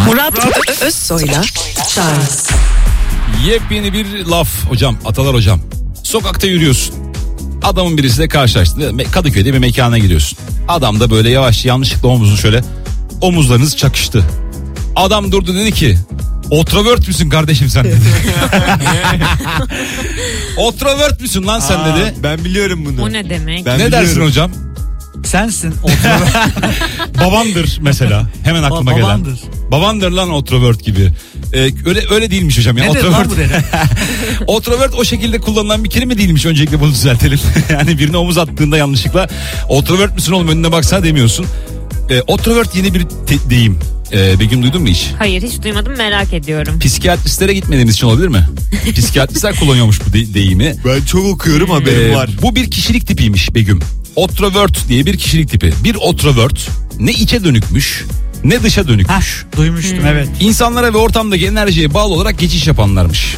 Murat Özsoy'la Charles. Yepyeni bir laf hocam, Atalar hocam. Sokakta yürüyorsun. Adamın birisiyle karşılaştın. Kadıköy'de bir mekana giriyorsun. Adam da böyle yavaş yanlışlıkla omuzunu şöyle, omuzlarınız çakıştı. Adam durdu, dedi ki "Otrovert müsün kardeşim sen?" dedi. "Otrovert müsün lan sen?" dedi. Ben biliyorum bunu. O ne demek? Ben Ne biliyorum. dersin hocam? Sensin. Babandır mesela. Hemen aklıma gelen. Babandır. Babandır lan otrovert gibi. Öyle değilmiş hocam ya. Ne dedi lan bu dedi? Otrovert o şekilde kullanılan bir kelime değilmiş. Öncelikle bunu düzeltelim. Yani birine omuz attığında yanlışlıkla otrovert misin oğlum önüne baksana demiyorsun. Otrovert yeni bir deyim. Begüm, duydun mu hiç? Hayır, hiç duymadım, merak ediyorum. Psikiyatristlere gitmediğimiz için olabilir mi? Psikiyatristler kullanıyormuş bu deyimi. Ben çok okuyorum, haberim var. Bu bir kişilik tipiymiş Begüm. Otrovert diye bir kişilik tipi. Bir otrovert ne içe dönükmüş ne dışa dönükmüş. Duymuştum evet. İnsanlara ve ortamdaki enerjiye bağlı olarak geçiş yapanlarmış.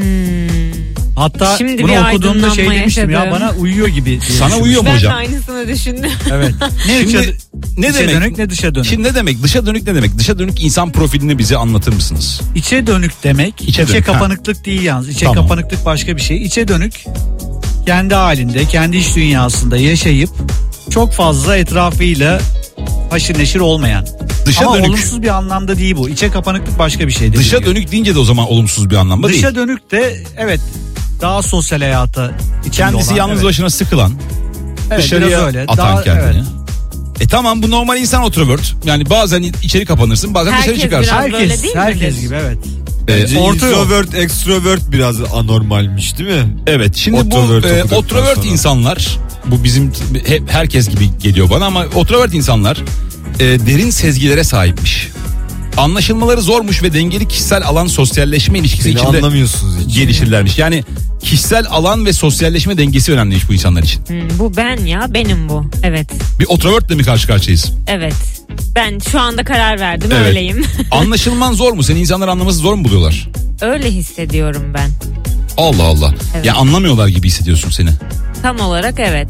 Hatta Şimdi bunu bir okuduğumda aydınlanma şey demiştim ya, yaşadım. bana uyuyor gibi diye Sana düşünmüştüm. uyuyor mu Ben de hocam? aynısını düşündüm. Evet. Ne Şimdi ne içe demek? dönük ne dışa dönük. Şimdi ne demek? Dışa dönük ne demek? Dışa dönük insan profilini bize anlatır mısınız? İçe dönük demek. İçe İçe dönük, kapanıklık değil yalnız. İçe Tamam. kapanıklık başka bir şey. İçe dönük kendi halinde, kendi iç dünyasında yaşayıp çok fazla etrafıyla haşır neşir olmayan. Dışa Ama dönük. olumsuz bir anlamda değil bu. İçe kapanıklık başka bir şey. Dışa dönük deyince de o zaman olumsuz bir anlamda değil. Dışa dönük de evet daha sosyal hayata içinde Kendisi olan, yalnız evet. başına sıkılan, Evet, dışarıya biraz öyle. atan Daha- kendini. evet. Tamam, bu normal insan otrovert. Yani bazen içeri kapanırsın, bazen dışarı Herkes çıkarsın. biraz böyle Herkes, değil herkes midir? gibi evet. Bence orta yol. introvert, extrovert biraz anormalmiş değil mi? Evet, şimdi Otrovert bu okuduktan otrovert sonra. insanlar, bu bizim herkes gibi geliyor bana ama otrovert insanlar derin sezgilere sahipmiş. Anlaşılmaları zormuş ve dengeli kişisel alan sosyalleşme ilişkisi Seni içinde anlamıyorsunuz hiç. gelişirlermiş. Yani kişisel alan ve sosyalleşme dengesi önemliymiş bu insanlar için. Bu ben ya, benim bu. Evet, Bir otrovertle mi karşı karşıyayız? evet. Ben şu anda karar verdim, Evet. öyleyim. Anlaşılman zor mu? Seni insanlar anlaması zor mu buluyorlar? Öyle hissediyorum ben. Allah Allah. Evet. Ya anlamıyorlar gibi hissediyorsun seni. Tam olarak evet,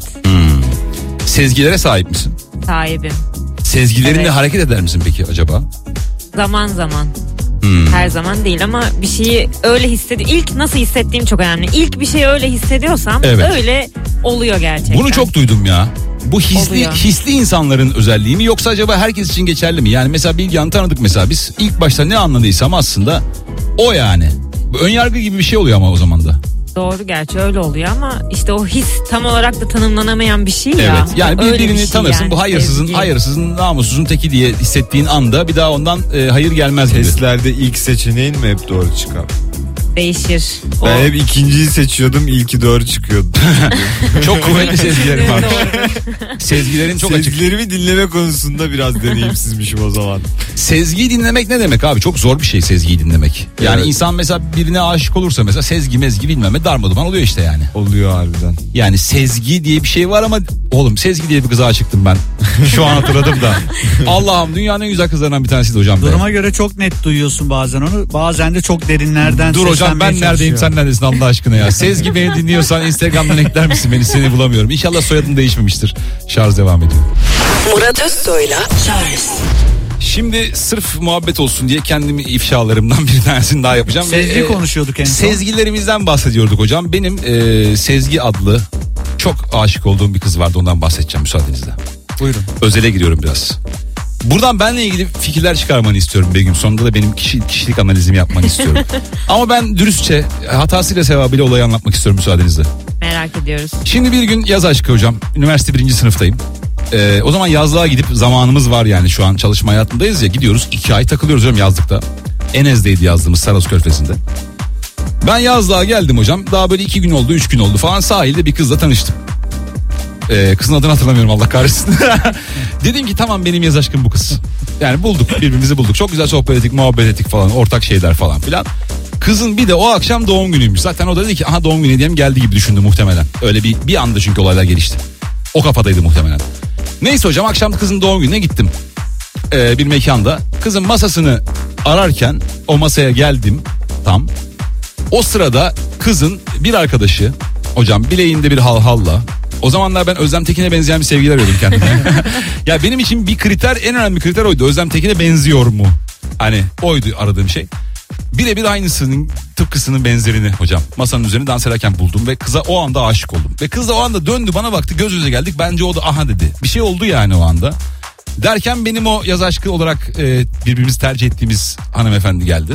Sezgilere sahip misin? sahibim. Sezgilerinle Evet. hareket eder misin peki acaba? Zaman zaman. Her zaman değil ama bir şeyi öyle hissediyorum. İlk nasıl hissettiğim çok önemli. İlk bir şeyi öyle hissediyorsam Evet. öyle oluyor gerçekten. Bunu çok duydum ya. Bu Oluyor. hisli insanların özelliği mi yoksa acaba herkes için geçerli mi? Yani mesela Bilgehan'ı tanıdık mesela biz. İlk başta ne anladıysam aslında o yani. Bu önyargı gibi bir şey oluyor ama o zaman da. Doğru, gerçi öyle oluyor ama işte o his tam olarak da tanımlanamayan bir şey ya. Evet. Yani Öyle birbirini bir şey tanırsın. yani, Bu sevgi. hayırsızın namussuzun teki diye hissettiğin anda bir daha ondan hayır gelmez gibi. Testlerde ilk seçeneğin mi hep doğru çıkar? Değişir. O- Ben hep ikinciyi seçiyordum, ilki doğru çıkıyordu. Çok kuvvetli sezgilerim var. Sezgilerin çok açık. Sezgilerimi dinleme konusunda biraz deneyimsizmişim o zaman. Sezgiyi dinlemek ne demek abi? Çok zor bir şey sezgiyi dinlemek. Yani Evet. insan mesela birine aşık olursa mesela sezgi mezgi bilmem darmaduman oluyor işte yani. Oluyor harbiden. Yani sezgi diye bir şey var ama oğlum Sezgi diye bir kıza aşıktım ben. Şu an hatırladım da. Allah'ım dünyanın en güzel kızlarından bir tanesiydi hocam. be. Duruma göre çok net duyuyorsun bazen onu. Bazen de çok derinlerden Dur hocam ben seslenmeye neredeyim çalışıyor. sen neredesin Allah aşkına ya. Sezgi beni dinliyorsan Instagram'dan ekler misin beni, seni bulamıyorum. İnşallah soyadın değişmemiştir. Şarj devam ediyor. Murat Özsoy'la Charles. Şimdi sırf muhabbet olsun diye kendimi ifşalarımdan bir tanesini daha yapacağım. Sezgi Ve, konuşuyorduk en son. Sezgilerimizden bahsediyorduk hocam. Benim Sezgi adlı çok aşık olduğum bir kız vardı, ondan bahsedeceğim müsaadenizle. Buyurun. Özele giriyorum biraz. Buradan benle ilgili fikirler çıkarmanı istiyorum Begüm. Sonunda da benim kişilik analizimi yapmanı istiyorum. Ama ben dürüstçe, hatasıyla sevabıyla olayı anlatmak istiyorum müsaadenizle. Merak ediyoruz. Şimdi bir gün yaz aşkı hocam. Üniversite 1. sınıftayım. O zaman yazlığa gidip zamanımız var yani, şu an çalışma hayatındayız ya, gidiyoruz 2 ay takılıyoruz hocam yazlıkta. Enez'deydi yazdığımız, Saros Körfezi'nde. Ben yazlığa geldim hocam, daha böyle 2 gün oldu 3 gün oldu falan, sahilde bir kızla tanıştım. Kızın adını hatırlamıyorum Allah kahretsin. Dedim ki tamam benim yaz aşkım bu kız. Yani bulduk, birbirimizi bulduk, çok güzel sohbet ettik, muhabbet ettik falan, ortak şeyler falan filan. Kızın bir de o akşam doğum günüymüş. Zaten o da dedi ki aha doğum günü hediyem geldi gibi düşündü muhtemelen. Öyle bir anda çünkü olaylar gelişti. O kafadaydı muhtemelen. Neyse hocam akşam kızın doğum gününe gittim. Bir mekanda. Kızın masasını ararken o masaya geldim tam. O sırada kızın bir arkadaşı hocam bileğinde bir halhalla. O zamanlar ben Özlem Tekin'e benzeyen bir sevgili arıyordum kendime. Ya benim için bir kriter, en önemli kriter oydu. Özlem Tekin'e benziyor mu? Hani oydu aradığım şey. Birebir aynısının tıpkısının benzerini hocam masanın üzerine dans ederken buldum ve kıza o anda aşık oldum. Ve kız da o anda döndü bana baktı, göz göze geldik, bence o da aha dedi. Bir şey oldu yani o anda. Derken benim o yaz aşkı olarak birbirimizi tercih ettiğimiz hanımefendi geldi.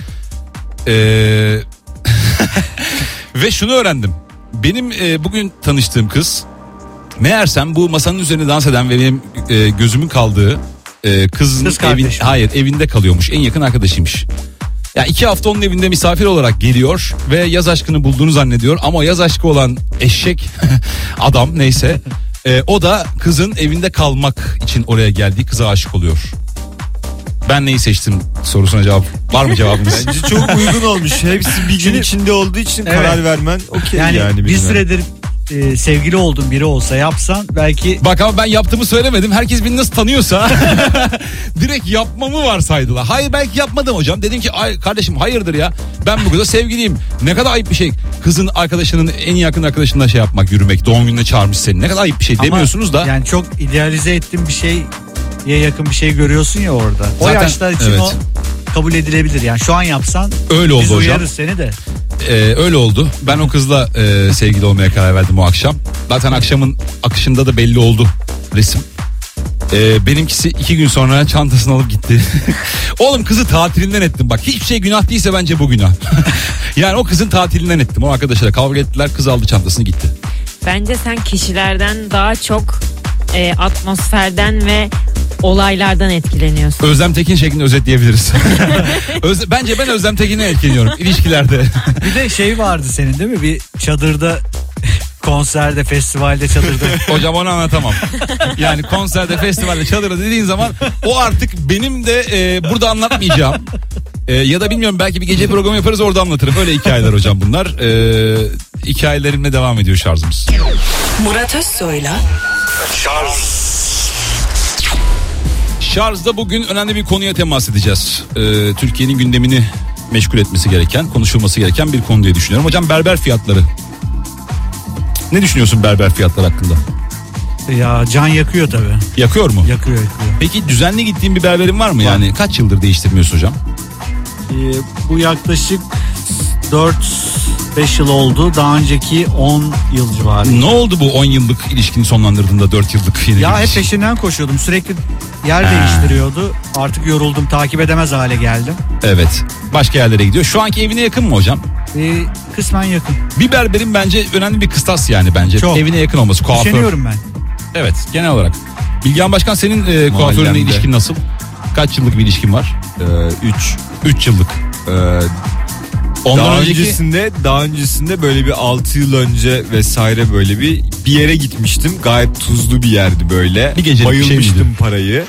Ve şunu öğrendim. Benim bugün tanıştığım kız meğersem bu masanın üzerine dans eden ve benim gözümün kaldığı kızın evinde kalıyormuş. En yakın arkadaşıymış. Ya 2 hafta onun evinde misafir olarak geliyor ve yaz aşkını bulduğunu zannediyor. Ama o yaz aşkı olan eşek adam neyse o da kızın evinde kalmak için oraya geldiği kıza aşık oluyor. Ben neyi seçtim sorusuna cevap var mı cevabınız? Bence çok uygun olmuş. Hepsi bir gün içinde olduğu için karar vermen okey yani. Bir süredir sevgili olduğun biri olsa yapsan belki... Bak ama ben yaptığımı söylemedim. Herkes beni nasıl tanıyorsa direkt yapmamı varsaydılar. Hayır belki yapmadım hocam. Dedim ki ay kardeşim hayırdır ya. Ben bu kıza sevgiliyim. Ne kadar ayıp bir şey. Kızın arkadaşının en yakın arkadaşınla şey yapmak, yürümek. Doğum gününe çağırmış seni. Ne kadar ayıp bir şey demiyorsunuz da. Yani çok idealize ettiğin bir şeye yakın bir şey görüyorsun ya orada. O Zaten, yaşlar için o kabul edilebilir. Yani şu an yapsan öyle oldu biz hocam. uyarız seni de. Öyle oldu. Ben o kızla sevgili olmaya karar verdim o akşam. Zaten akşamın akışında da belli oldu resim. Benimkisi 2 gün sonra çantasını alıp gitti. Oğlum kızı tatilinden ettim bak. Hiçbir şey günah değilse bence bu günah. Yani o kızın tatilinden ettim. O arkadaşlarla kavga ettiler. Kız aldı çantasını gitti. Bence sen kişilerden daha çok atmosferden ve olaylardan etkileniyorsun. Özlem Tekin şeklinde özetleyebiliriz. Bence ben Özlem Tekin'e etkileniyorum ilişkilerde. Bir de şey vardı senin değil mi? Bir çadırda konserde, festivalde çadırda. Hocam onu anlatamam. Yani konserde, festivalde, çadırda dediğin zaman o artık benim de burada anlatmayacağım. Ya da bilmiyorum belki bir gece programı yaparız orada anlatırım. Öyle hikayeler hocam bunlar. Hikayelerimle devam ediyor şarjımız. Murat Özsoy'la Şarj'da bugün önemli bir konuya temas edeceğiz. Türkiye'nin gündemini meşgul etmesi gereken, konuşulması gereken bir konu diye düşünüyorum. Hocam berber fiyatları. Ne düşünüyorsun berber fiyatları hakkında? Ya can yakıyor tabii. Yakıyor mu? Yakıyor. Peki düzenli gittiğin bir berberin var mı? Yani kaç yıldır değiştirmiyorsun hocam? Bu yaklaşık 4-5 yıl oldu. Daha önceki 10 yıl civarı. Ne oldu bu 10 yıllık ilişkini sonlandırdığında 4 yıllık yeni ya hep peşinden koşuyordum. Sürekli yer değiştiriyordu. Artık yoruldum. Takip edemez hale geldim. Evet. Başka yerlere gidiyor. Şu anki evine yakın mı hocam? Kısmen yakın. Bir berberin bence önemli bir kıstas yani bence. Çok. Evine yakın olması. Kuaför. Üşeniyorum ben. Evet genel olarak. Bilgehan Başkan senin kuaförünle ilişkin nasıl? Kaç yıllık bir ilişkin var? 3 yıllık. Daha öncesinde böyle bir 6 yıl önce vesaire böyle bir yere gitmiştim. Gayet tuzlu bir yerdi böyle. Bir gecelik bayılmıştım bir şey miydi? parayı.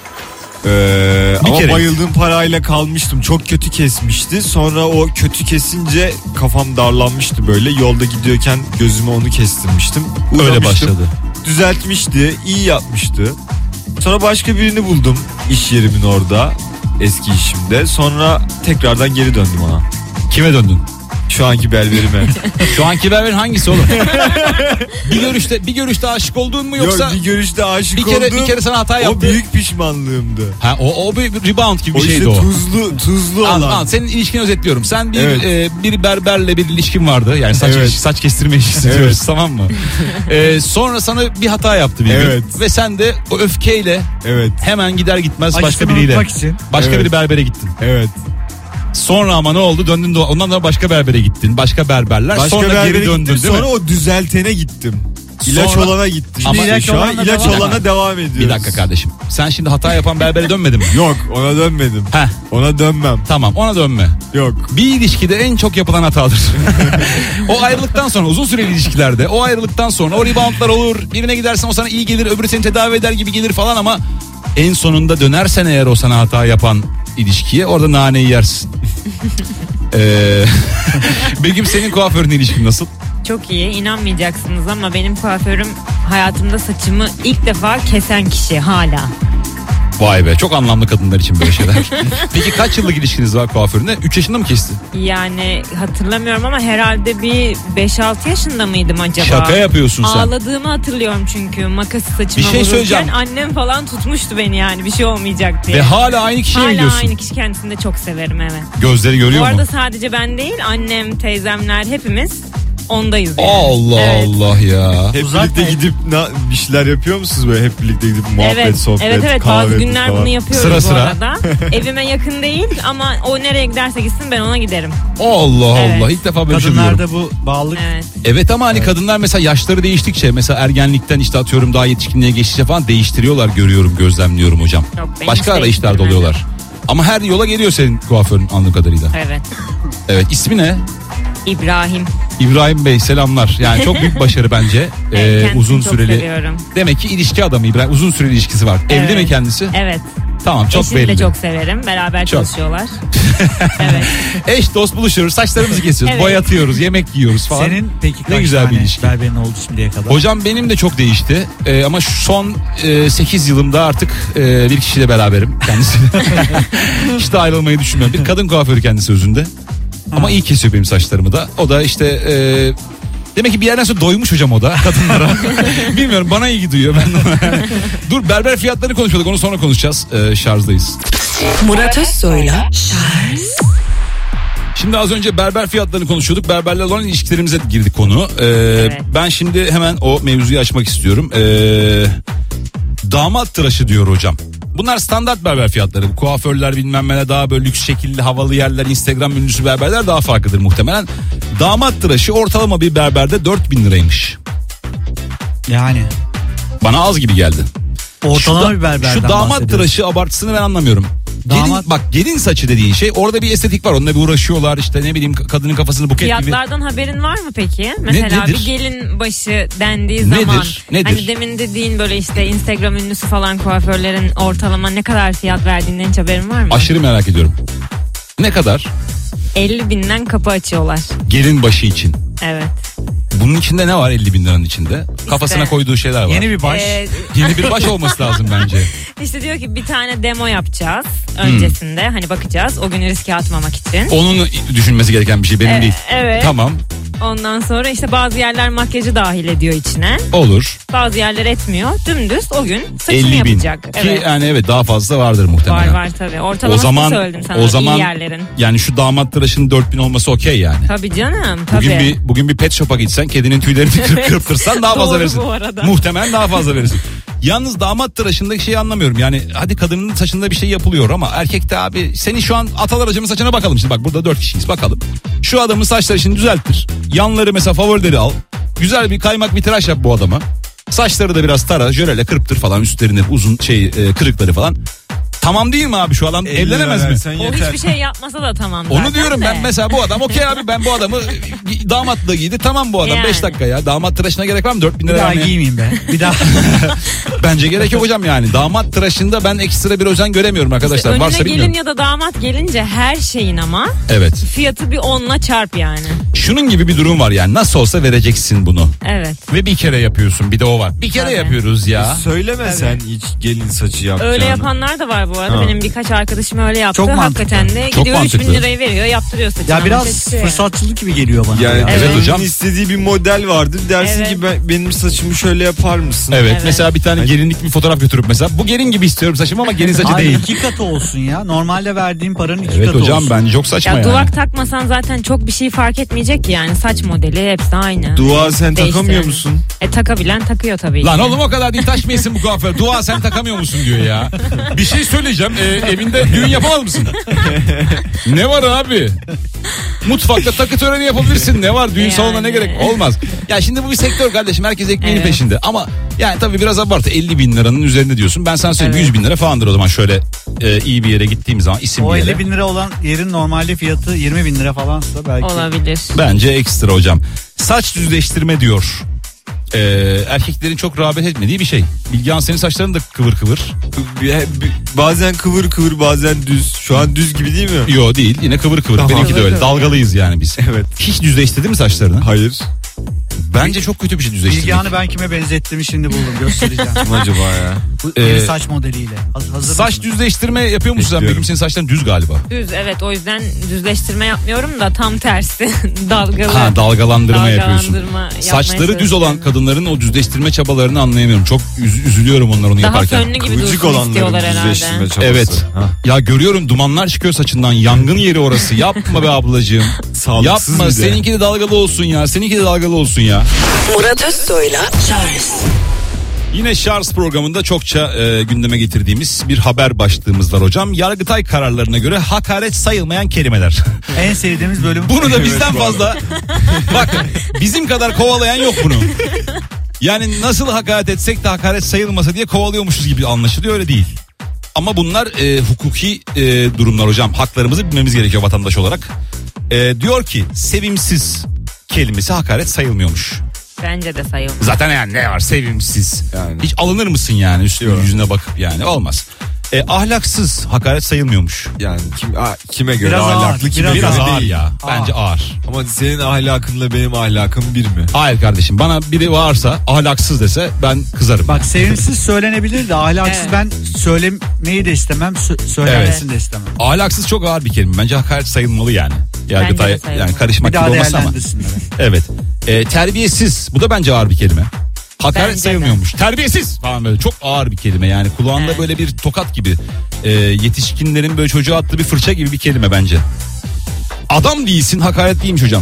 Ama bayıldığım parayla kalmıştım. Çok kötü kesmişti. Sonra o kötü kesince kafam darlanmıştı böyle. Yolda gidiyorken gözüme onu kestirmiştim. Öyle başladı. Düzeltmişti, iyi yapmıştı. Sonra başka birini buldum iş yerimin orada, eski işimde. Sonra tekrardan geri döndüm ona. Kime döndün? Şu anki berberime. Şu anki berberin hangisi oğlum? bir görüşte aşık oldun mu yoksa? Yok, bir görüşte aşık oldum. Bir kere sana hata yaptı. O büyük pişmanlığımdı. Ha o bir rebound gibi bir işte şeydi o. Tuzlu olan. Senin ilişkini özetliyorum. Sen bir berberle bir ilişkin vardı. Yani saç kestirme ilişkisi diyoruz, Evet. tamam mı? Sonra sana bir hata yaptı bir Evet. gün. Ve sen de o öfkeyle hemen gider gitmez başka Acısını biriyle. unutmak için. Başka bir berbere gittin. Evet. Sonra ama ne oldu? Döndün de ondan sonra başka berbere gittin. Başka berberler. Başka sonra berbere geri döndün gittim, değil mi? sonra o düzeltene gittim. İlaç Sonra- olana gittim. Ama İşte şu an ilaç devam- olana devam ediyoruz. Bir dakika kardeşim. Sen şimdi hata yapan berbere dönmedin mi? Yok, ona dönmedim. Heh, Ona dönmem. tamam ona dönme. Yok. Bir ilişkide en çok yapılan hatadır. O ayrılıktan sonra, uzun süreli ilişkilerde o ayrılıktan sonra o reboundlar olur. Birine gidersen o sana iyi gelir, öbürü seni tedavi eder gibi gelir falan ama en sonunda dönersen eğer o sana hata yapan ilişkiye orada naneyi yersin. Begüm senin kuaförün ilişkin nasıl? Çok iyi, inanmayacaksınız ama benim kuaförüm hayatımda saçımı ilk defa kesen kişi hala. Vay be, çok anlamlı kadınlar için böyle şeyler. Peki kaç yıllık ilişkiniz var kuaföründe? 3 yaşında mı kesti? Yani hatırlamıyorum ama herhalde bir 5-6 yaşında mıydım acaba? Şaka yapıyorsun sen. Ağladığımı hatırlıyorum çünkü makası saçıma Bir şey vururken söyleyeceğim. annem falan tutmuştu beni, yani bir şey olmayacak diye. Ve hala aynı kişiye mi Hala gidiyorsun? aynı kişi, kendisini de çok severim, evet. Gözleri görüyor Bu mu? arada sadece ben değil, annem, teyzemler hepimiz ondayız yani. Allah Evet. Allah ya. Hep Uzak birlikte mı? gidip bir şeyler yapıyor musunuz böyle, hep birlikte gidip muhabbet, Evet, sohbet, evet kahve bazı günler falan. bunu yapıyoruz Sıra bu sıra. arada. Evime yakın değil ama o nereye giderse gitsin ben ona giderim. Allah Evet. Allah, ilk defa böyle bir şey duyuyorum. Kadınlarda bu bağlılık Evet. Evet ama hani kadınlar mesela yaşları değiştikçe, mesela ergenlikten işte atıyorum daha yetişkinliğe geçtikçe falan değiştiriyorlar, görüyorum, gözlemliyorum hocam. Yok, ben Başka hiç arayışlarda değiştirmedim. oluyorlar. Ama her yola geliyor senin kuaförün anladığım kadarıyla. Evet. Evet, ismi ne? İbrahim. İbrahim Bey, selamlar. Yani çok büyük başarı bence. Evet, kendisini Uzun çok süreli. seviyorum. Demek ki ilişki adamı İbrahim. Uzun süreli ilişkisi var. Evli Evet. mi kendisi? Evet. Tamam, çok Eşini belli. de çok severim. Beraber Çok. çalışıyorlar. Evet. Eş dost buluşuyoruz, saçlarımızı kesiyoruz, Evet. boyatıyoruz, yemek yiyoruz falan. senin peki kaç Ne güzel bir tane ilişki. berberin oldu şimdiye kadar? Hocam benim de çok değişti. Ama şu son 8 yılımda artık bir kişiyle beraberim kendisi. Hiç de ayrılmayı düşünmüyorum. Bir kadın kuaförü kendisi özünde. Ama iyi kesiyor benim saçlarımı da. O da işte demek ki bir yerden sonra doymuş hocam o da kadınlara. Bilmiyorum, bana iyi duyuyor. Dur, berber fiyatlarını konuşuyorduk, onu sonra konuşacağız. Şarjdayız. Murat Özsoy'la Şimdi az önce berber fiyatlarını konuşuyorduk. Berberlerle olan ilişkilerimize girdik konu. Ben şimdi hemen o mevzuyu açmak istiyorum. Damat tıraşı diyor hocam. Bunlar standart berber fiyatları. Kuaförler bilmem ne, daha böyle lüks şekilli havalı yerler, Instagram ünlüsü berberler daha farklıdır muhtemelen. Damat tıraşı ortalama bir berberde 4.000 liraymış. Yani Bana az gibi geldi. ortalama Şu bir berberden Şu damat bahsediyoruz. tıraşı abartısını ben anlamıyorum. Gelin saçı dediğin şey, orada bir estetik var, onunla bir uğraşıyorlar, işte ne bileyim kadının kafasını buket gibi. Fiyatlardan haberin var mı peki? Mesela nedir? bir gelin başı dendiği Nedir? zaman. Nedir? Hani demin dediğin böyle işte Instagram ünlüsü falan kuaförlerin ortalama ne kadar fiyat verdiğinden hiç haberin var mı? Aşırı merak ediyorum. Ne kadar? 50.000'den kapı açıyorlar. Gelin başı için. Evet. Bunun içinde ne var 50.000 liranın içinde? Kafasına koyduğu şeyler var. Yeni bir baş. Yeni bir baş olması lazım bence. İşte diyor ki bir tane demo yapacağız öncesinde. Hani bakacağız o günü riske atmamak için. Onun düşünmesi gereken bir şey, benim değil. Evet. Tamam, Ondan sonra işte bazı yerler makyajı dahil ediyor içine. olur. Bazı yerler etmiyor. Dümdüz o gün saçını 50.000. yapacak. Ki Evet. yani evet, daha fazla vardır muhtemelen. Var tabii. Ortalamasını söyledim sana. o zaman iyi yerlerin. yani şu damat tıraşının 4.000 olması okey yani. Tabii canım. Tabii. Bugün bir pet shop'a gitsen, kedinin tüylerini kırptırsan daha fazla Doğru verirsin. bu arada. Muhtemelen daha fazla verirsin. Yalnız damat tıraşındaki şeyi anlamıyorum. Yani hadi kadının saçında bir şey yapılıyor ama erkekte abi, senin şu an atalar acımın saçına bakalım. Şimdi bak, burada 4 kişiyiz, bakalım. Şu adamın saçları şimdi düzelttir. Yanları mesela favorileri al. Güzel bir kaymak bir tıraş yap bu adama. Saçları da biraz tara, jöleyle kırptır falan, üstlerine uzun kırıkları falan. Tamam değil mi abi, şu adam evlenemez mi? Sen O yeter. hiçbir şey yapmasa da tamam zaten. Onu diyorum de. ben, mesela bu adam okey abi, ben bu adamı damatla giydi, tamam bu adam Yani. 5 dakika ya, damat tıraşına gerek var mı 4.000 Bir lira daha vermeye? giymeyeyim be. Bir daha. Bence gerek yok hocam yani. Damat tıraşında ben ekstra bir özen göremiyorum arkadaşlar. Önüne Varsa gelin bilmiyorum. ya da damat gelince her şeyin ama Evet. fiyatı bir 10'la çarp yani. Şunun gibi bir durum var yani. Nasıl olsa vereceksin bunu. Evet. Ve bir kere yapıyorsun, bir de o var. Bir kere Tabii. yapıyoruz ya. Söyleme sen hiç gelin saçı yapacağını. Öyle yapanlar da var bu arada. Ha. Benim birkaç arkadaşım öyle yaptı. Çok mantıklı. Hakikaten de Çok gidiyor 3.000 mantıklı. lirayı veriyor, yaptırıyor saçını. Ya ama biraz seçiyor. fırsatçılık gibi geliyor bana. Yani Evet evet hocam. istediği bir model vardır. Dersin Evet. ki benim saçımı şöyle yapar mısın? Evet, Evet. mesela bir tane gelinlik bir fotoğraf götürüp mesela bu gelin gibi istiyorum saçımı ama gelin saçı Abi değil. 2 katı olsun ya. Normalde verdiğim paranın 2 Evet katı hocam, olsun. bence çok saçma Ya yani. duvak takmasan zaten çok bir şey fark etmeyecek ki yani. Saç modeli hepsi aynı. Dua sen takamıyor Değiştiren. musun? Takabilen takıyor tabii. Lan ki. oğlum o kadar değil, taşmayasın bu kuaför. Dua sen takamıyor musun diyor ya. Bir şey söyleyeceğim. Evinde düğün yapamaz mısın? Ne var abi? Mutfakta takı töreni yapabilirsin. Ne var? Düğün Yani. salonuna ne gerek? Olmaz. Ya şimdi bu bir sektör kardeşim. Herkes ekmeğinin Evet. peşinde. Ama yani tabii biraz abartı. 50.000 liranın üzerinde diyorsun. Ben sana söyleyeyim, Evet. 100.000 lira falandır o zaman, şöyle iyi bir yere gittiğim zaman, isim O bir yere. 50 bin lira olan yerin normalde fiyatı 20 bin lira falansa belki. Olabilir. Bence ekstra hocam. Saç düzleştirme diyor. Erkeklerin çok rağbet etmediği bir şey. Bilgehan, senin saçların da kıvır kıvır. Bazen kıvır kıvır, bazen düz. Şu an düz gibi değil mi? Yo değil, yine kıvır kıvır. Tamam. Benimki de öyle. Kıvır kıvır. Dalgalıyız yani biz. Evet. Hiç düzleştirdin mi saçlarını? Hayır. Bence çok kötü bir şey düzleştirmek. Bilgehan'ı ben kime benzettiğimi şimdi buldum, göstereceğim. Kim acaba ya? Bu yeni saç modeliyle. Hazır Saç mısın? düzleştirme yapıyor musun sen? Yapıyorum. Begüm, senin saçların düz galiba. Düz, evet, o yüzden düzleştirme yapmıyorum da tam tersi. Dalgalı. Ha, dalgalandırma yapıyorsun. yapmaya Saçları düz olan çalışıyorum. kadınların o düzleştirme çabalarını anlayamıyorum. Çok üzülüyorum onları onu Daha yaparken. fönlü gibi Kıvırcık dursun olanların istiyorlar herhalde. düzleştirme çabası. Evet. Ha. Ya görüyorum, dumanlar çıkıyor saçından. Yangın yeri orası. Yapma be ablacığım. Sağlıksız Yapma. bir de. Seninki de dalgalı olsun ya. Seninki de dalgalı olsun ya. Murat Özsoy'la Charles Yine Şarj programında çokça gündeme getirdiğimiz bir haber başlığımız var hocam. Yargıtay kararlarına göre hakaret sayılmayan kelimeler. En sevdiğimiz bölüm. Bunu da bizden fazla bakın, bizim kadar kovalayan yok bunu. Yani nasıl hakaret etsek de hakaret sayılmasa diye kovalıyormuşuz gibi anlaşılıyor, öyle değil. Ama bunlar hukuki durumlar hocam. Haklarımızı bilmemiz gerekiyor vatandaş olarak. Diyor ki sevimsiz kelimesi hakaret sayılmıyormuş. Bence de sayılmaz. Zaten yani ne var sevimsiz. Yani. Hiç alınır mısın yani üstüne yüzüne bakıp, yani olmaz. Ahlaksız hakaret sayılmıyormuş. Yani kime göre Biraz ağır, ahlaklı, kime biraz Biraz göre ağır değil. ya. Bence ağır. Ama senin ahlakınla benim ahlakım bir mi? Hayır kardeşim, bana biri varsa ahlaksız dese ben kızarım. Bak, sevimsiz söylenebilir de ahlaksız Evet. ben söylemeyi de istemem, söylenmesini de istemem. Ahlaksız çok ağır bir kelime. Bence hakaret sayılmalı yani. Yargıtay Bence de sayılmalı. yani karışmak Bir gibi daha olmaz ama. değerlendirsinler. Evet. Terbiyesiz. Bu da bence ağır bir kelime. Hakaret Bence de. sayılmıyormuş. Terbiyesiz falan, böyle çok ağır bir kelime yani. Kulağında Evet. böyle bir tokat gibi. Yetişkinlerin böyle çocuğa attığı bir fırça gibi bir kelime bence. Adam değilsin, hakaret değilmiş hocam.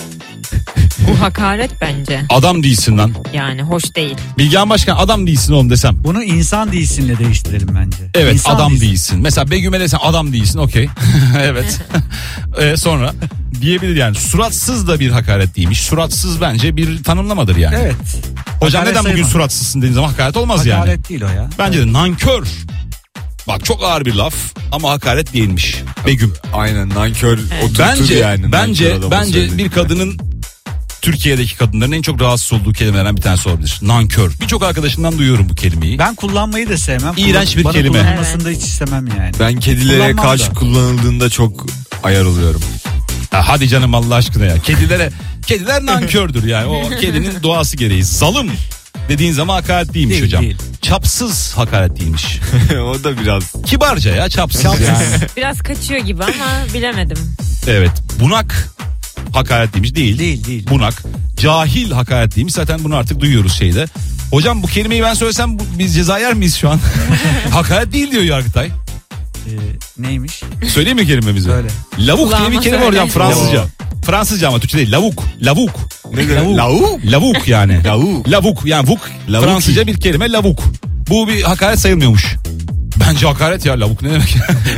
Bu hakaret bence. Adam değilsin lan. Yani hoş değil. Bilgehan Başkan, adam değilsin oğlum desem. Bunu insan değilsinle değiştirelim bence. Evet, İnsan adam değilsin. Mesela Begüm'e desen adam değilsin, okey. Evet. Sonra diyebilir yani. Suratsız da bir hakaret değilmiş. Suratsız bence bir tanımlamadır yani. Evet. Hocam Hakaret neden bugün sayılmaz. suratsızsın dediğin zaman hakaret olmaz yani. Hakaret değil o ya. Bence de nankör. Bak, çok ağır bir laf ama hakaret değilmiş. Begüm. Aynen, nankör oturtur Bence yani. bence nankör adama bence söylediğinde. bir kadının, Türkiye'deki kadınların en çok rahatsız olduğu kelimelerden bir tanesi olabilir. Nankör. Birçok arkadaşımdan duyuyorum bu kelimeyi. Ben kullanmayı da sevmem. İğrenç bir Bana kelime. kullanılmasını da hiç istemem yani. Ben kedilere Kullanmam karşı da. kullanıldığında çok ayar oluyorum. Ya hadi canım, Allah aşkına ya. Kediler nankördür yani. O kedinin doğası gereği. Zalım dediğin zaman hakaret değilmiş Değil, hocam. değil. Çapsız hakaret değilmiş. O da biraz. Kibarca ya, çapsız, Çapsız. yani. Biraz kaçıyor gibi ama bilemedim. Evet. Bunak hakaret değilmiş. Değil. Değil. Bunak. Cahil hakaret değilmiş. Zaten bunu artık duyuyoruz şeyde. Hocam bu kelimeyi ben söylesem biz ceza yer miyiz şu an? Hakaret değil diyor Yargıtay. Neymiş? Söyleyeyim mi kelimemizi? Söyle. Lavuk diye Kulağıma bir kelime var hocam, söyle. Fransızca. Fransızca ama Türkçe değil. Lavuk. Ne demek? Lavuk. Lavuk yani. Lavuk. Lavuk yani vuk. Lavuk. Fransızca bir kelime lavuk. Bu bir hakaret sayılmıyormuş. Bence hakaret ya, lavuk ne demek?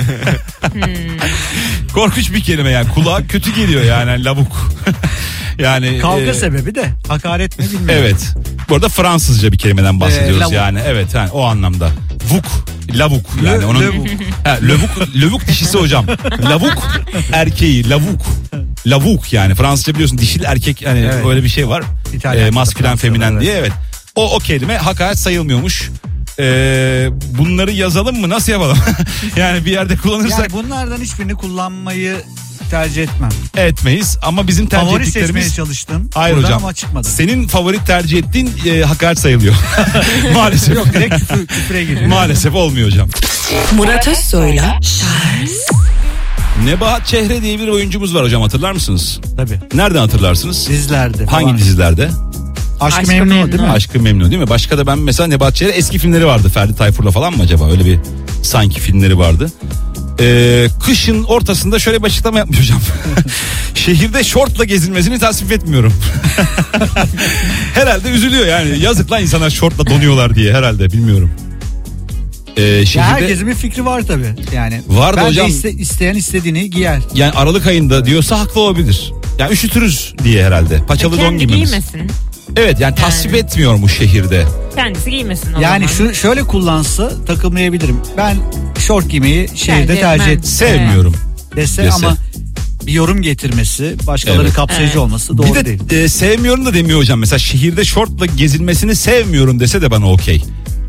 Korkunç bir kelime yani. Kulağa kötü geliyor yani lavuk. Yani Kavga sebebi de hakaret mi bilmiyorum. evet. Bu arada Fransızca bir kelimeden bahsediyoruz lavuk. yani. Evet, yani o anlamda. Vuk, lavuk yani Le- onun levuk. Ha, lövuk dişisi hocam. Lavuk erkeği, lavuk yani Fransızca biliyorsun, dişil erkek, hani Evet. öyle bir şey var. İtalyanca, Maskülen Fransızca, feminen evet. diye, evet. O kelime hakaret sayılmıyormuş. Bunları yazalım mı, nasıl yapalım? Yani bir yerde kullanırsak Yani bunlardan hiçbirini kullanmayı tercih etmem. etmeyiz ama bizim tercih Favori seçmeye ettiklerimiz... çalıştım. Hayır Buradan hocam. ama çıkmadı. Senin favori tercih ettiğin hakaret sayılıyor. Maalesef. Yok, direkt küfre giriyor. Maalesef olmuyor hocam. Murat Özsoy'la Charles Nebahat Çehre diye bir oyuncumuz var hocam, hatırlar mısınız? Tabii. Nereden hatırlarsınız? Dizilerde Hangi falan. dizilerde? Aşk-ı Memnu değil mi? Aşk-ı Memnu değil mi? Başka da ben mesela Nebahat Çehre eski filmleri vardı. Ferdi Tayfur'la falan mı acaba? Öyle bir sanki filmleri vardı. Kışın ortasında şöyle bir açıklama yapmış hocam. Şehirde şortla gezilmesini tasvip etmiyorum. Herhalde üzülüyor yani. Yazık lan, insanlar şortla donuyorlar diye herhalde, bilmiyorum. Şehirde... Ya herkesin bir fikri var tabii. Yani Var da bence hocam. isteyen istediğini giyer. Yani Aralık ayında diyorsa haklı olabilir. Yani üşütürüz diye herhalde. Paçalı don Kendi giymemiz. giymesin. Evet yani tasvip etmiyormuş şehirde. Kendisi giymesin o Yani zaman. şöyle kullansa takılmayabilirim. Ben şort giymeyi şehirde tercih etmem. et Sevmiyorum. dese Dese. ama bir yorum getirmesi, başkaları Evet. kapsayıcı Evet. olması doğru Bir de değil. sevmiyorum da demiyor hocam. Mesela şehirde şortla gezilmesini sevmiyorum dese de bana okey.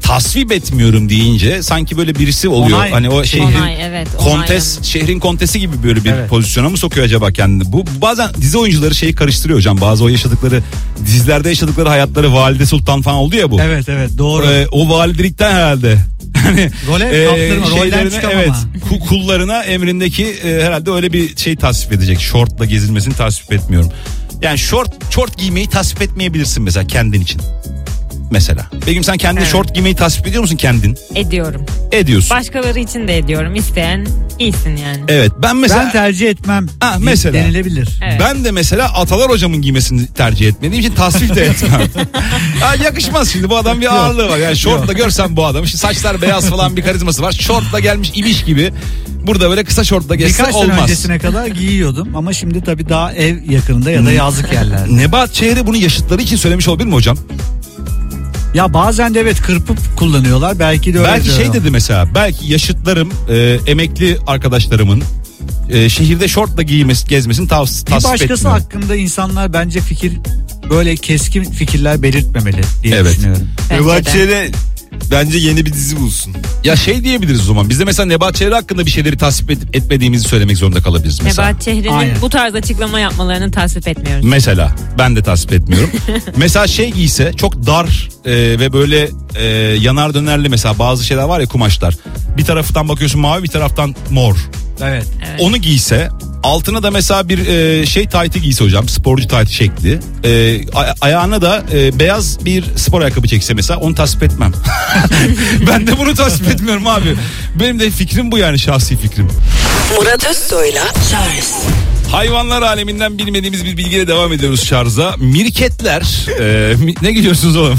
tasvip etmiyorum deyince sanki böyle birisi oluyor. Onay. Hani o şehrin Onay, evet, kontes, şehrin kontesi gibi böyle bir Evet. pozisyona mı sokuyor acaba kendini? Bu bazen dizi oyuncuları şeyi karıştırıyor hocam. Bazı o yaşadıkları dizilerde yaşadıkları hayatları valide sultan falan oldu ya bu. Evet doğru. O validelikten herhalde. Hani Role kaptırma, rolden şeylerine, çıkamama. evet, kullarına emrindeki herhalde öyle bir şey tasvip edecek. Şortla gezilmesini tasvip etmiyorum. Yani şort giymeyi tasvip etmeyebilirsin mesela kendin için. Mesela. Begüm sen kendin Evet. şort giymeyi tasvip ediyor musun kendin? Ediyorum. Ediyorsun. Başkaları için de ediyorum. İsteyen giysin yani. Evet ben mesela Ben tercih etmem. mesela. Denilebilir. Evet. ben de mesela Atalar hocamın giymesini tercih etmediğim için tasvip de etmem. Ya yakışmaz şimdi, bu adam bir ağırlığı var. Yani şortla görsem bu adamı, şimdi saçlar beyaz falan, bir karizması var. Şortla gelmiş ibiş gibi. Burada böyle kısa şortla geçse Birkaç sene olmaz. öncesine kadar giyiyordum ama şimdi tabii daha ev yakınında ya da yazlık yerlerde. Nebahat Çehre bunu yaşıtları için söylemiş olabilir mi hocam? Ya bazen de evet kırpıp kullanıyorlar. Belki de öyle. Belki şey dedi mesela, belki yaşıtlarım, emekli arkadaşlarımın şehirde şortla gezmesini Bir tasvip başkası etmiyorum. hakkında insanlar bence böyle keskin fikirler belirtmemeli diye Evet. düşünüyorum. Bence de. Bahçede bence yeni bir dizi bulsun. Ya şey diyebiliriz o zaman. Biz de mesela Nebahat Çehre hakkında bir şeyleri tasvip etmediğimizi söylemek zorunda kalabiliriz mesela. Nebahat Çehre'nin Aynen. bu tarz açıklama yapmalarını tasvip etmiyoruz. Mesela ben de tasvip etmiyorum. Mesela şey giyse çok dar ve böyle yanar dönerli, mesela bazı şeyler var ya, kumaşlar. Bir taraftan bakıyorsun mavi, bir taraftan mor. Evet. Onu giyse, altına da mesela bir şey taytı giyse hocam, sporcu taytı şekli. Ayağına da beyaz bir spor ayakkabı çekse mesela, onu tasvip etmem. Ben de bunu tasvip etmiyorum abi. Benim de fikrim bu, yani şahsi fikrim. Murat Özsoy'la Charles Hayvanlar aleminden bilmediğimiz bir bilgiyle devam ediyoruz şarja. Mirketler ne gülüyorsunuz oğlum?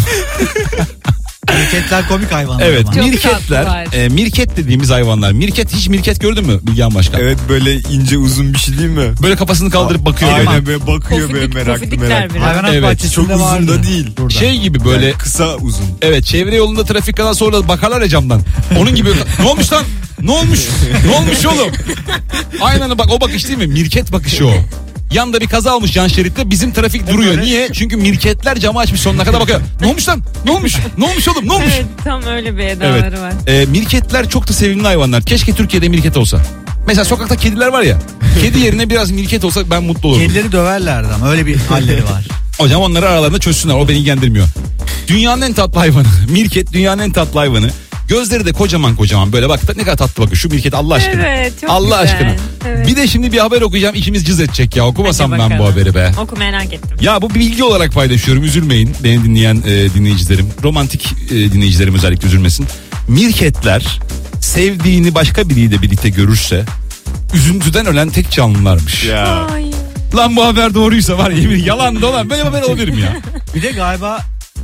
Mirketler komik hayvanlar Evet, ama. Çok mirketler. tatlılar. Mirket dediğimiz hayvanlar. Hiç mirket gördün mü Bilgehan Başkan? Evet, böyle ince uzun bir şey değil mi? Böyle kafasını kaldırıp bakıyor. Aynen, böyle. böyle bakıyor, böyle meraklı Pofidikler meraklı. biraz. Hayvanat Evet, bahçesinde Çok uzun vardı. da değil. Burada. Şey gibi böyle. Yani kısa uzun. Evet, çevre yolunda trafik kazası sonra bakarlar ya camdan. Onun gibi. Ne olmuş lan? Ne olmuş? Ne olmuş oğlum? Aynen bak, o bakış değil mi? Mirket bakışı o. Yanda bir kaza olmuş yan şeritte, bizim trafik duruyor. öyle. Niye? Çünkü mirketler camı açmış sonuna kadar bakıyor. Ne olmuş lan? Ne olmuş? Ne olmuş oğlum? Ne olmuş? Evet, tam öyle bir edaları var. Mirketler çok da sevimli hayvanlar. Keşke Türkiye'de mirket olsa. Mesela sokakta kediler var ya. Kedi yerine biraz mirket olsa ben mutlu olurum. Kedileri döverlerdi ama öyle bir halleri var. Hocam onları aralarında çözsünler, o beni ilgilendirmiyor. Dünyanın en tatlı hayvanı. Mirket dünyanın en tatlı hayvanı. Gözleri de kocaman kocaman, böyle bak ne kadar tatlı bakıyor şu mirket, Allah aşkına. Evet, çok Allah güzel. aşkına. Evet. Bir de şimdi bir haber okuyacağım, içimiz cız edecek ya, okumasam Hadi ben bu bakalım. haberi be. Oku, merak ettim. Ya bu bir bilgi olarak paylaşıyorum, üzülmeyin beni dinleyen dinleyicilerim. Romantik dinleyicilerim özellikle üzülmesin. Mirketler sevdiğini başka biriyle birlikte görürse üzüntüden ölen tek canlılarmış. Ya. Ay. Lan bu haber doğruysa var ya, yemin yalan dolan böyle haber olabilir mi ya? Bir de galiba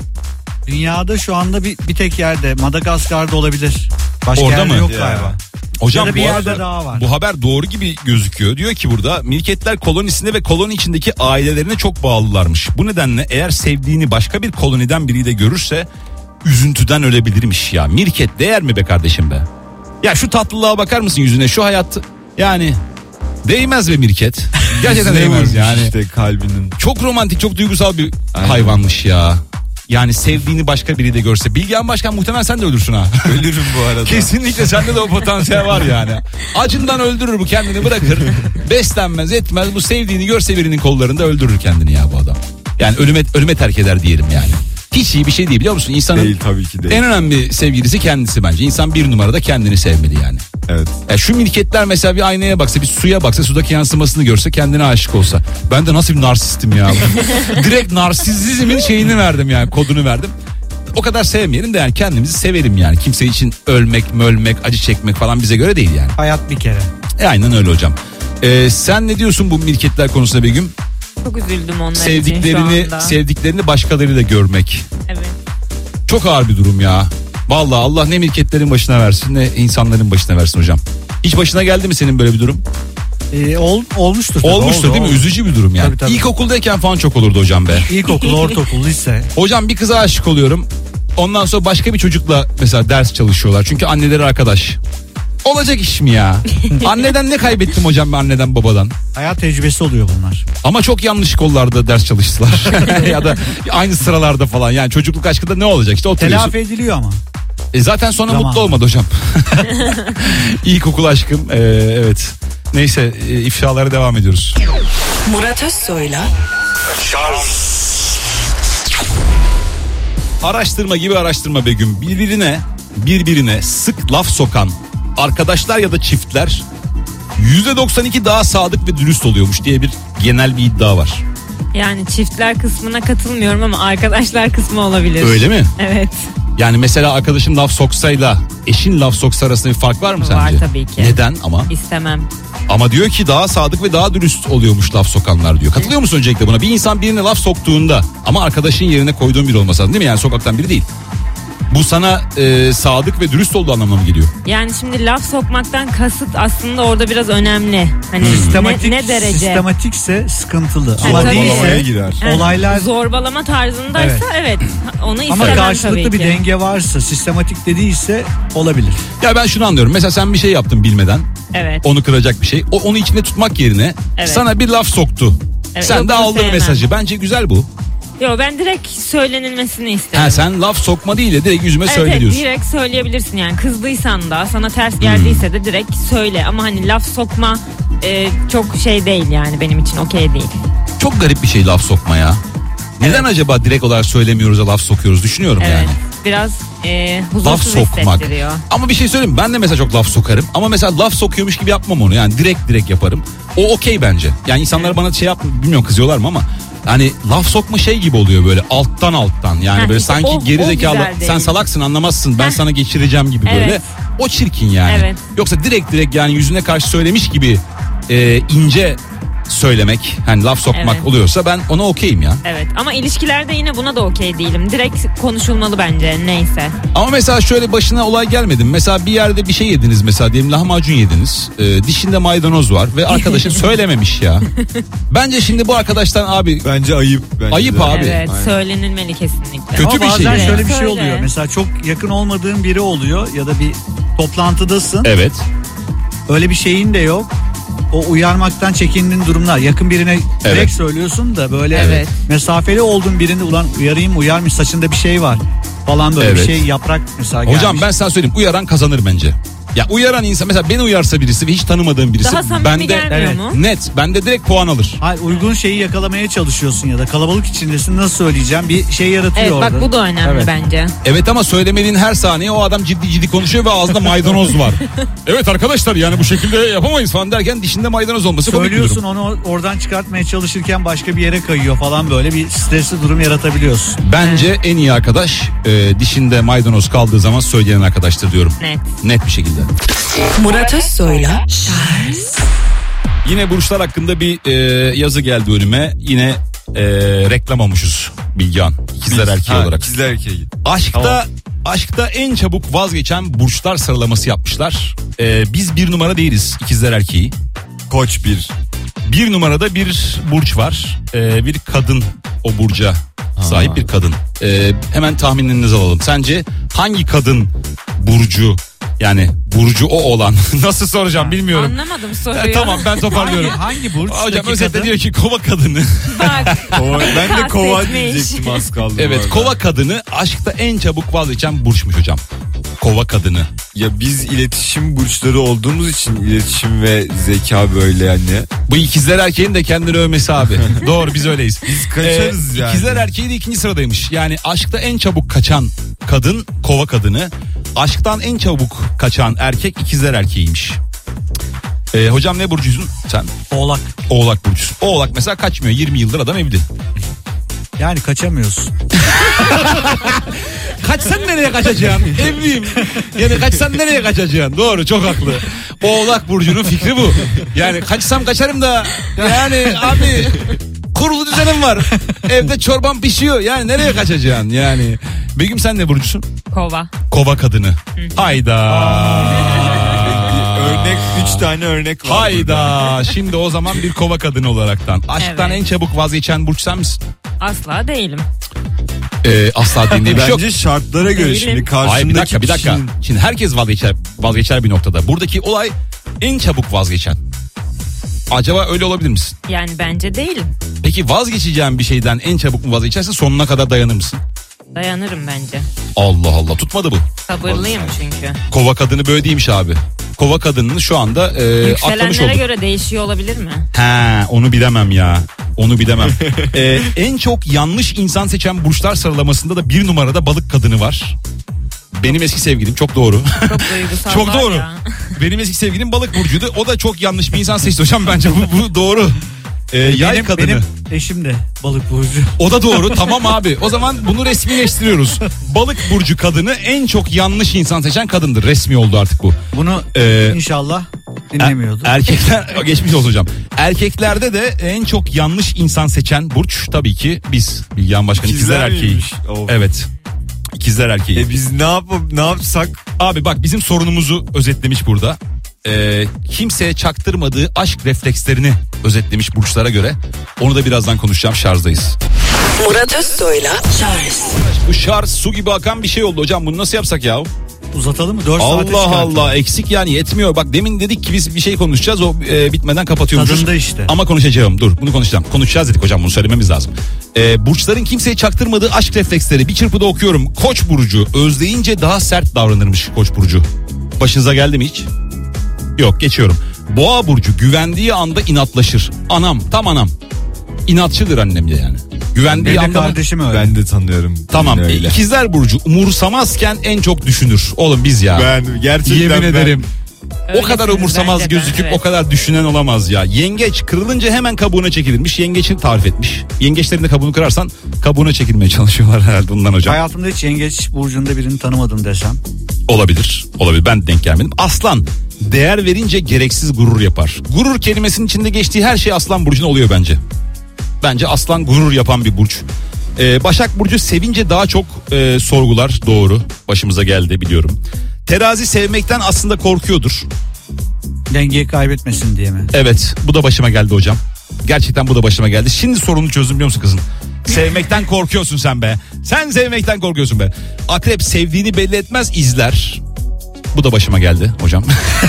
dünyada şu anda bir tek yerde, Madagaskar'da olabilir. Başka Orada yerde mı? yok Ya. galiba. Hocam Ya da bir bu yerde haber, daha var. bu haber doğru gibi gözüküyor. Diyor ki burada mirketler kolonisine ve koloni içindeki ailelerine çok bağlılarmış. Bu nedenle eğer sevdiğini başka bir koloniden biriyle görürse üzüntüden ölebilirmiş ya. Mirket değer mi be kardeşim be? Ya şu tatlılığa bakar mısın yüzüne, şu hayat yani değmez be mirket. Gerçekten Ne değmez vurmuş yani. işte kalbinin. Çok romantik, çok duygusal bir Aynen. hayvanmış ya. Yani sevdiğini başka biri de görse. Bilgehan Başkan muhtemelen sen de ölürsün ha. Ölürüm bu arada. Kesinlikle sende de o potansiyel var yani. Acından öldürür bu, kendini bırakır. Beslenmez etmez, bu sevdiğini görse birinin kollarında öldürür kendini ya bu adam. Yani ölüme terk eder diyelim yani. Hiç iyi bir şey değil, biliyor musun? İnsanın Değil, tabii ki değil. en önemli sevgilisi kendisi bence. İnsan bir numarada kendini sevmeli yani. Evet. Ya şu mirketler mesela bir aynaya baksa, bir suya baksa, sudaki yansımasını görse, kendine aşık olsa. Ben de nasıl bir narsistim ya. Direkt narsizmin şeyini verdim yani, kodunu verdim. O kadar sevmeyelim de yani kendimizi sevelim yani. Kimse için ölmek, mölmek, acı çekmek falan bize göre değil yani. Hayat bir kere. Aynen öyle hocam. Sen ne diyorsun bu mirketler konusunda Begüm? Çok üzüldüm onlar için şu anda. Sevdiklerini başkalarıyla görmek. Evet. Çok ağır bir durum ya. Vallahi Allah ne mirketlerin başına versin, ne insanların başına versin hocam. Hiç başına geldi mi senin böyle bir durum? Olmuştur. tabii, Olmuştur oldu, değil mi? oldu. Üzücü bir durum yani. Tabii, tabii. İlkokuldayken falan çok olurdu hocam be. İlkokul, ortaokul, lise. Hocam bir kıza aşık oluyorum. Ondan sonra başka bir çocukla mesela ders çalışıyorlar. Çünkü anneleri arkadaş. Olacak iş mi ya? Anneden ne kaybettim hocam ben, anneden babadan? Hayat tecrübesi oluyor bunlar. Ama çok yanlış kollarda ders çalıştılar. Ya da aynı sıralarda falan. Yani çocukluk aşkında ne olacak? İşte oturuyorsun. Telafi ediliyor ama. Zaten sonra Zamanla. mutlu olmadı hocam. İlkokul aşkım. Evet. Neyse ifşalara devam ediyoruz. Murat Özsoy'la Araştırma gibi araştırma Begüm. Birbirine sık laf sokan arkadaşlar ya da çiftler %92 daha sadık ve dürüst oluyormuş diye bir genel bir iddia var. Yani çiftler kısmına katılmıyorum ama arkadaşlar kısmı olabilir. Öyle mi? Evet. Yani mesela arkadaşım laf soksayla eşin laf soksa arasında bir fark var mı Var sence? tabii ki. Neden ama? İstemem. Ama diyor ki daha sadık ve daha dürüst oluyormuş laf sokanlar diyor. Katılıyor musun öncelikle buna? Bir insan birine laf soktuğunda ama arkadaşın yerine koyduğun biri olması lazım değil mi? Yani sokaktan biri değil. Bu sana sadık ve dürüst olduğu anlamına mı geliyor? Yani şimdi laf sokmaktan kasıt aslında orada biraz önemli. Hani ne derece? Sistematikse sıkıntılı. Ama Ama tabii. Zorbalamaya değilse girer. olaylar Zorbalama tarzındaysa evet onu istemem ama tabii karşılıklı ki. bir denge varsa, sistematik de değilse olabilir. Ya ben şunu anlıyorum. Mesela sen bir şey yaptın bilmeden. Evet. Onu kıracak bir şey. Onu içinde tutmak yerine Evet. sana bir laf soktu. Evet, Sen yok, de bunu aldın sevmem. mesajı. Bence güzel bu. Yo, ben direkt söylenilmesini isterim. Ha, sen laf sokma değil de direkt yüzüme söyle Evet, diyorsun. direkt söyleyebilirsin yani. Kızdıysan da sana ters geldiyse de direkt söyle. Ama hani laf sokma çok şey değil yani benim için okey değil. Çok garip bir şey laf sokma ya. Neden acaba direkt olarak söylemiyoruz da laf sokuyoruz düşünüyorum Evet. yani. Biraz Laf huzursuz sokmak. hissettiriyor. Ama bir şey söyleyeyim mi? Ben de mesela çok laf sokarım. Ama mesela laf sokuyormuş gibi yapmam onu. Yani direkt yaparım. O okey bence. Yani insanlar bana şey bilmiyorum kızıyorlar mı ama hani laf sokma şey gibi oluyor böyle alttan. Yani Heh, böyle işte sanki o geri zekalı güzel değil. sen salaksın anlamazsın ben Heh. sana geçireceğim gibi böyle. Evet. O çirkin yani. Evet. Yoksa direkt yani yüzüne karşı söylemiş gibi ince söylemek hani laf sokmak Evet. oluyorsa ben ona okeyim ya. Evet ama ilişkilerde yine buna da okey değilim. Direkt konuşulmalı bence neyse. Ama mesela şöyle başına olay gelmedi mi? Mesela bir yerde bir şey yediniz mesela diyelim lahmacun yediniz. Dişinde maydanoz var ve arkadaşın söylememiş ya. Bence şimdi bu arkadaştan abi Bence ayıp. Bence Ayıp de. abi. Evet Aynen. söylenilmeli kesinlikle. Kötü Ama bir şey. bazen şöyle bir Evet. şey Söyle. oluyor. Mesela çok yakın olmadığın biri oluyor ya da bir toplantıdasın. Evet. Öyle bir şeyin de yok. O uyarmaktan çekindiğin durumlar. Yakın birine direkt Evet. söylüyorsun da böyle Evet. mesafeli olduğun birinde ulan uyarmış saçında bir şey var falan böyle Evet. bir şey yaprak mesela Hocam gelmiş. ben sana söyleyeyim uyaran kazanır bence. Ya uyaran insan mesela beni uyarsa birisi ve hiç tanımadığım birisi Daha samimi bende gelmiyor evet. mu? net bende direkt puan alır. Hayır, uygun şeyi yakalamaya çalışıyorsun ya da kalabalık içindesin nasıl söyleyeceğim bir şey yaratıyor Evet orada. bak bu da önemli Evet. bence. Evet ama söylemediğin her saniye o adam ciddi konuşuyor ve ağzında maydanoz var. Evet arkadaşlar yani bu şekilde yapamayız falan derken dişinde maydanoz olması komik bir Söylüyorsun durum. onu oradan çıkartmaya çalışırken başka bir yere kayıyor falan böyle bir stresli durum yaratabiliyorsun. Bence en iyi arkadaş dişinde maydanoz kaldığı zaman söyleyen arkadaştır diyorum. Net. Net bir şekilde. Murat Özsoy'la Yine burçlar hakkında bir yazı geldi önüme. Yine reklam olmuşuz Bilgehan. İkizler erkeği olarak. İkizler erkeği. Aşkta en çabuk vazgeçen burçlar sıralaması yapmışlar. Biz bir numara değiliz ikizler erkeği. Koç bir. Bir numarada bir burç var. Bir kadın o burca sahip bir kadın. Hemen tahminlerinizi alalım. Sence hangi kadın burcu yani burcu o olan nasıl soracağım bilmiyorum. Anlamadım soruyu. Tamam ben toparlıyorum. Hangi burç? Hocam özetle diyor ki kova kadını. Bak. Ben de kova Kastetmiş. diyecektim az kaldı. bu Evet arada. kova kadını aşkta en çabuk vazgeçen burçmuş hocam. Kova kadını. Ya biz iletişim burçları olduğumuz için iletişim ve zeka böyle yani. Bu ikizler erkeğin de kendini övmesi abi. Doğru biz öyleyiz. Biz kaçarız yani. İkizler erkeği de ikinci sıradaymış. Yani aşkta en çabuk kaçan kadın kova kadını. Aşktan en çabuk kaçan erkek ikizler erkeğiymiş. Hocam ne burcusun sen? Oğlak. Oğlak burcusun. Oğlak mesela kaçmıyor. 20 yıldır adam evli. Yani kaçamıyorsun. Kaçsan nereye kaçacaksın? Evliyim. Yani kaçsan nereye kaçacaksın? Doğru çok haklı. Oğlak burcunun fikri bu. Yani kaçsam kaçarım da yani abi kurulu düzenim var. Evde çorban pişiyor. Yani nereye kaçacaksın? Yani Begüm sen ne burcusun? Kova. Kova kadını. Hayda. Örnek 3 tane örnek var. Hayda. Şimdi o zaman bir kova kadını olaraktan. Aşktan Evet. en çabuk vazgeçen burç sen misin? Asla değilim. Asla değil diye bir şey yok. Bence şartlara göre Değilim. şimdi karşındaki Hayır bir dakika. kişinin- Şimdi herkes vazgeçer bir noktada. Buradaki olay en çabuk vazgeçen. Acaba öyle olabilir misin? Yani bence değilim. Peki vazgeçeceğin bir şeyden en çabuk mu vazgeçersin sonuna kadar dayanır mısın? Dayanırım bence. Allah Allah tutmadı bu. Sabırlıyım çünkü. Kova kadını böyle değilmiş abi. Kova kadınını şu anda atlamış Yükselenlere olduk. göre değişiyor olabilir mi? He, onu bilemem ya. Onu bilemem. En çok yanlış insan seçen burçlar sıralamasında da 1 numarada balık kadını var. Benim eski sevgilim, çok doğru. Çok duygusal. Çok var doğru. ya. Benim eski sevgilim balık burcuydu. O da çok yanlış bir insan seçti hocam, bence bu doğru. Yay kadını. Benim eşim de balık burcu. O da doğru. Tamam abi. O zaman bunu resmileştiriyoruz. Balık burcu kadını en çok yanlış insan seçen kadındır. Resmi oldu artık bu. Bunu inşallah dinlemiyordu. Erkekler geçmiş olsun hocam. Erkeklerde de en çok yanlış insan seçen burç tabii ki biz. Bilgehan Başkan, ikizler erkeği. miymiş? Of. Evet. İkizler erkeği. Biz ne yapsak? Abi bak, bizim sorunumuzu özetlemiş burada. Kimseye çaktırmadığı aşk reflekslerini özetlemiş burçlara göre. Onu da birazdan konuşacağım, şarjdayız. Murat Özsoy'la Charles. Bu şarj su gibi akan bir şey oldu hocam, bunu nasıl yapsak ya? Uzatalım mı? 4 saate Allah çıkartalım. Allah, eksik yani, yetmiyor. Bak demin dedik ki biz bir şey konuşacağız, o bitmeden kapatıyormuşuz. Tadında işte. Ama konuşacağım, dur bunu konuşacağım. Konuşacağız dedik hocam, bunu söylememiz lazım. Burçların kimseye çaktırmadığı aşk refleksleri, bir çırpıda okuyorum. Koç burcu özleyince daha sert davranırmış Koç burcu. Başınıza geldi mi hiç? Yok, geçiyorum. Boğa burcu güvendiği anda inatlaşır. Anam, tam anam. İnatçıdır annem de yani. Güvendiği Benim anda... kardeşim öyle. Ben de tanıyorum. Tamam. Öyle. İkizler burcu umursamazken en çok düşünür. Oğlum biz ya. Ben gerçekten Yemin ederim. O kadar Öylesiniz umursamaz bence de, gözüküp evet. o kadar düşünen olamaz ya. Yengeç kırılınca hemen kabuğuna çekilirmiş. Yengeçin tarif etmiş. Yengeçlerin de kabuğunu kırarsan kabuğuna çekilmeye çalışıyorlar herhalde ondan hocam. Hayatımda hiç yengeç burcunda birini tanımadım desem. Olabilir. Olabilir. Ben de denk gelmedim. Aslan değer verince gereksiz gurur yapar. Gurur kelimesinin içinde geçtiği her şey Aslan burcuna oluyor bence. Bence Aslan gurur yapan bir burç. Başak burcu sevince daha çok sorgular. Doğru. Başımıza geldi, biliyorum. Terazi sevmekten aslında korkuyordur. Dengeyi kaybetmesin diye mi? Evet, bu da başıma geldi hocam. Gerçekten bu da başıma geldi. Şimdi sorunu çözdüm, biliyor musun kızım? Sevmekten korkuyorsun sen be. Sen sevmekten korkuyorsun be. Akrep sevdiğini belli etmez, izler. Bu da başıma geldi hocam.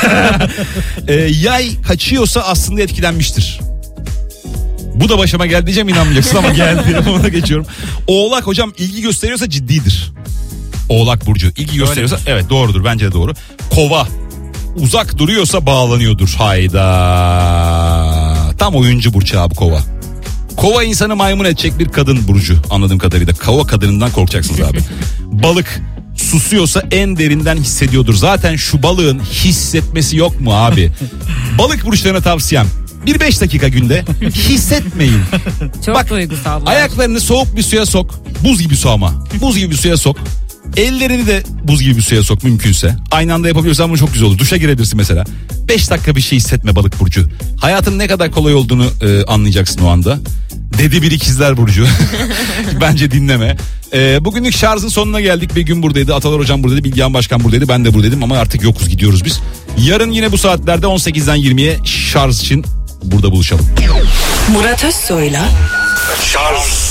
Yay kaçıyorsa aslında etkilenmiştir. Bu da başıma geldi diyeceğim, inanmayacaksın ama geldi. Ona geçiyorum. Oğlak hocam ilgi gösteriyorsa ciddidir. Oğlak burcu ilgi gösteriyorsa evet doğrudur, bence de doğru. Kova uzak duruyorsa bağlanıyordur. Hayda. Tam oyuncu burcu abi Kova. Kova insanı maymun edecek bir kadın burcu anladığım kadarıyla. Kova kadınından korkacaksınız abi. Balık susuyorsa en derinden hissediyordur. Zaten şu balığın hissetmesi yok mu abi? Balık burçlarına tavsiyem. 1-5 dakika günde hissetmeyin. Çok Bak, duygusal. ayaklarını soğuk bir suya sok. Buz gibi su ama. Buz gibi bir suya sok. Ellerini de buz gibi bir suya sok mümkünse. Aynı anda yapabiliyorsan bu çok güzel olur. Duşa girebilirsin mesela. 5 dakika bir şey hissetme balık burcu. Hayatın ne kadar kolay olduğunu anlayacaksın o anda. Dedi bir ikizler burcu. Bence dinleme. Bugünlük şarjın sonuna geldik. Bir gün buradaydı. Atalar hocam buradaydı. Bilgehan Başkan buradaydı. Ben de buradaydım ama artık yokuz, gidiyoruz biz. Yarın yine bu saatlerde 18'den 20'ye şarj için burada buluşalım. Murat Özsoy'la Şarj.